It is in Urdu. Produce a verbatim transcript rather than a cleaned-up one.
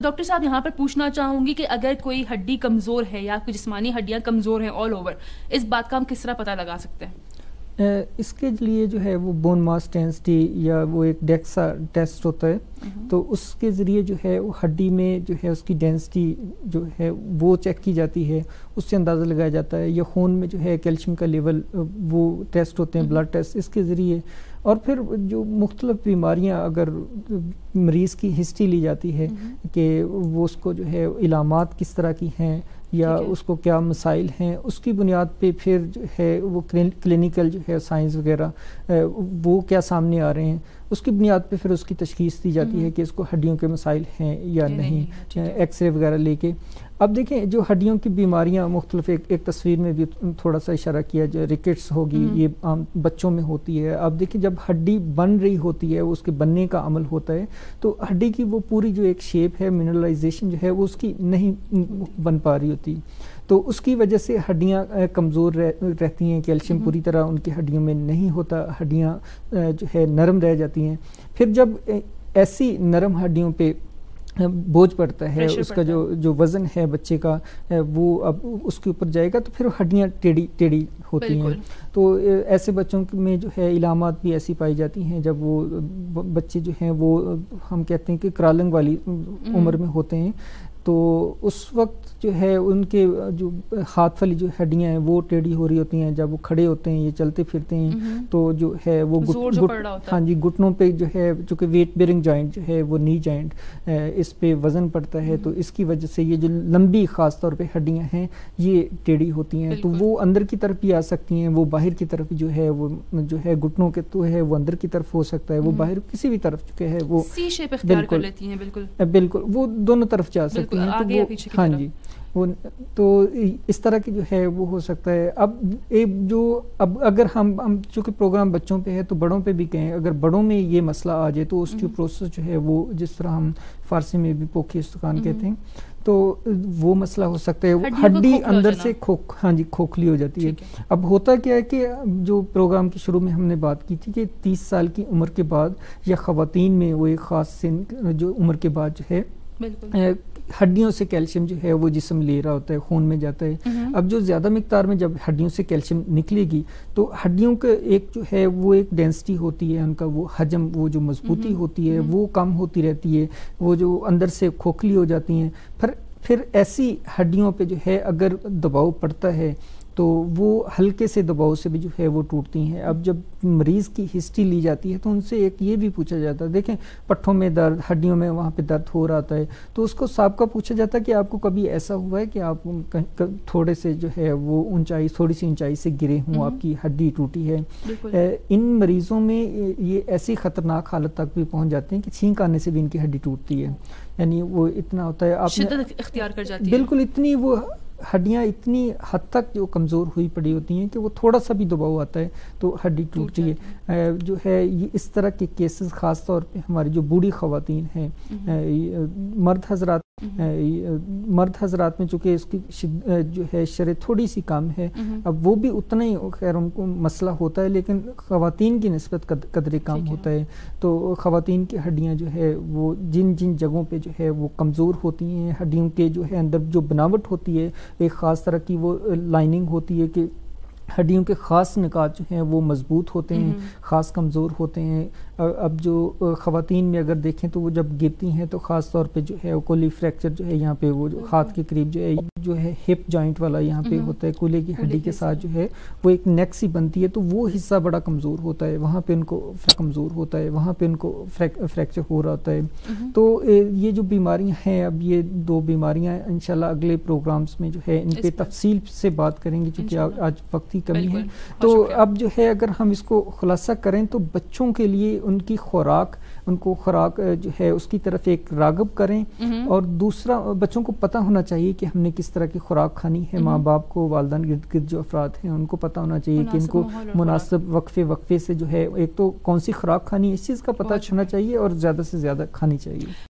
ڈاکٹر صاحب یہاں پر پوچھنا چاہوں گی کہ اگر کوئی ہڈی کمزور ہے یا کوئی جسمانی ہڈیاں کمزور ہیں آل اوور، اس بات کا ہم کس طرح پتہ لگا سکتے ہیں؟ اس کے لیے جو ہے وہ بون ماس ڈینسٹی یا وہ ایک ڈیکسا ٹیسٹ ہوتا ہے، تو اس کے ذریعے جو ہے وہ ہڈی میں جو ہے اس کی ڈینسٹی جو ہے وہ چیک کی جاتی ہے، اس سے اندازہ لگایا جاتا ہے، یا خون میں جو ہے کیلشیم کا لیول وہ ٹیسٹ ہوتے ہیں، بلڈ ٹیسٹ، اس کے ذریعے. اور پھر جو مختلف بیماریاں اگر مریض کی ہسٹری لی جاتی ہے کہ وہ اس کو جو ہے علامات کس طرح کی ہیں یا اس کو کیا مسائل ہیں، اس کی بنیاد پہ پھر جو ہے وہ کلینیکل جو ہے سائنس وغیرہ وہ کیا سامنے آ رہے ہیں، اس کی بنیاد پہ پھر اس کی تشخیص دی جاتی ہے کہ اس کو ہڈیوں کے مسائل ہیں یا نہیں، ایکس رے وغیرہ لے کے. اب دیکھیں جو ہڈیوں کی بیماریاں مختلف، ایک ایک تصویر میں بھی تھوڑا سا اشارہ کیا، جو ریکٹس ہوگی یہ عام بچوں میں ہوتی ہے. اب دیکھیں جب ہڈی بن رہی ہوتی ہے، اس کے بننے کا عمل ہوتا ہے، تو ہڈی کی وہ پوری جو ایک شیپ ہے، منرلائزیشن جو ہے وہ اس کی نہیں بن پا رہی ہوتی، تو اس کی وجہ سے ہڈیاں کمزور رہتی ہیں، کیلشیم پوری طرح ان کی ہڈیوں میں نہیں ہوتا، ہڈیاں جو ہے نرم رہ جاتی ہیں. پھر جب ایسی نرم ہڈیوں پہ بوجھ پڑتا ہے، اس کا جو جو وزن ہے بچے کا وہ اب اس کے اوپر جائے گا، تو پھر ہڈیاں ٹیڑھی ٹیڑھی ہوتی ہیں. تو ایسے بچوں میں جو ہے علامات بھی ایسی پائی جاتی ہیں، جب وہ بچے جو ہیں وہ ہم کہتے ہیں کہ کرالنگ والی عمر میں ہوتے ہیں، تو اس وقت جو ہے ان کے جو ہاتھ والی جو ہڈیاں ہیں وہ ٹیڑھی ہو رہی ہوتی ہیں. جب وہ کھڑے ہوتے ہیں، یہ چلتے پھرتے ہیں، تو جو ہے وہ ہاں جی گھٹنوں پہ جو ہے چونکہ ویٹ بیئرنگ جوائنٹ جو ہے وہ نی جوائنٹ، اس پہ وزن پڑتا ہے، تو اس کی وجہ سے یہ جو لمبی خاص طور پہ ہڈیاں ہیں یہ ٹیڑھی ہوتی ہیں. تو وہ اندر کی طرف بھی آ سکتی ہیں، وہ باہر کی طرف جو ہے وہ جو ہے گھٹنوں کے تو ہے وہ اندر کی طرف ہو سکتا ہے، وہ باہر کسی بھی طرف جو ہے وہ سی شیپ اختیار کر لیتی ہیں. بالکل بالکل وہ دونوں طرف جا سکتی ہیں. ہاں جی وہ تو اس طرح کی جو ہے وہ ہو سکتا ہے. اب ایک جو اب اگر ہم ہم چونکہ پروگرام بچوں پہ ہے تو بڑوں پہ بھی کہیں، اگر بڑوں میں یہ مسئلہ آ جائے تو اس کی پروسیس جو ہے وہ جس طرح ہم فارسی میں بھی پوکی استخوان کہتے ہیں، تو وہ مسئلہ ہو سکتا ہے. ہڈی اندر سے کھوک ہاں جی کھوکھلی ہو جاتی ہے. اب ہوتا کیا ہے کہ جو پروگرام کے شروع میں ہم نے بات کی تھی کہ تیس سال کی عمر کے بعد یا خواتین میں وہ ایک خاص سن جو عمر کے بعد جو ہے ہڈیوں سے کیلشیم جو ہے وہ جسم لے رہا ہوتا ہے، خون میں جاتا ہے. اب جو زیادہ مقدار میں جب ہڈیوں سے کیلشیم نکلے گی تو ہڈیوں کا ایک جو ہے وہ ایک ڈینسٹی ہوتی ہے، ان کا وہ حجم، وہ جو مضبوطی ہوتی ہے وہ کم ہوتی رہتی ہے، وہ جو اندر سے کھوکھلی ہو جاتی ہیں. پھر پھر ایسی ہڈیوں پہ جو ہے اگر دباؤ پڑتا ہے تو وہ ہلکے سے دباؤ سے بھی جو ہے وہ ٹوٹتی ہیں. اب جب مریض کی ہسٹری لی جاتی ہے تو ان سے ایک یہ بھی پوچھا جاتا ہے، دیکھیں پٹھوں میں درد، ہڈیوں میں وہاں پہ درد ہو رہا ہے، تو اس کو سابقہ پوچھا جاتا ہے کہ آپ کو کبھی ایسا ہوا ہے کہ آپ تھوڑے سے جو ہے وہ اونچائی تھوڑی سی اونچائی سے گرے ہوں، آپ کی ہڈی ٹوٹی ہے. ان مریضوں میں یہ ایسی خطرناک حالت تک بھی پہنچ جاتے ہیں کہ چھینک آنے سے بھی ان کی ہڈی ٹوٹتی ہے. یعنی وہ اتنا ہوتا ہے، آپ شدت اختیار کر جاتی ہے. بالکل اتنی وہ ہڈیاں اتنی حد تک جو کمزور ہوئی پڑی ہوتی ہیں کہ وہ تھوڑا سا بھی دباؤ آتا ہے تو ہڈی ٹوٹتی ہے. جو ہے یہ اس طرح کے کیسز خاص طور پہ ہماری جو بوڑھی خواتین ہیں، مرد حضرات مرد حضرات میں چونکہ اس کی جو ہے شرح تھوڑی سی کم ہے، اب وہ بھی اتنا ہی خیر ان کو مسئلہ ہوتا ہے، لیکن خواتین کی نسبت قدرے کم ہوتا ہے. تو خواتین کی ہڈیاں جو ہے وہ جن جن جگہوں پہ جو ہے وہ کمزور ہوتی ہیں، ہڈیوں کے جو ہے اندر جو بناوٹ ہوتی ہے ایک خاص طرح کی وہ لائننگ ہوتی ہے کہ ہڈیوں کے خاص نکات جو ہیں وہ مضبوط ہوتے ہیں، خاص کمزور ہوتے ہیں. اب جو خواتین میں اگر دیکھیں تو وہ جب گرتی ہیں تو خاص طور پہ جو ہے کولی فریکچر جو ہے یہاں پہ وہ جو ہاتھ کے قریب جو ہے جو ہے ہپ جوائنٹ والا یہاں پہ ہوتا ہے، کولے کی ہڈی کے ساتھ جو ہے وہ ایک نیک سی بنتی ہے، تو وہ حصہ بڑا کمزور ہوتا ہے، وہاں پہ ان کو کمزور ہوتا ہے، وہاں پہ ان کو فریکچر ہو رہا ہوتا ہے. تو یہ جو بیماریاں ہیں، اب یہ دو بیماریاں انشاءاللہ اگلے پروگرامز میں جو ہے ان پہ تفصیل سے بات کریں گے چونکہ آج وقت کی کمی ہے. تو اب جو ہے اگر ہم اس کو خلاصہ کریں تو بچوں کے لیے ان کی خوراک ان کو خوراک جو ہے اس کی طرف ایک راغب کریں، اور دوسرا بچوں کو پتہ ہونا چاہیے کہ ہم نے کس طرح کی خوراک کھانی ہے. ماں باپ کو، والدین گرد گرد جو افراد ہیں ان کو پتہ ہونا چاہیے کہ ان کو مناسب وقفے وقفے سے جو ہے ایک تو کون سی خوراک کھانی ہے اس چیز کا پتہ ہونا چاہیے اور زیادہ سے زیادہ کھانی چاہیے.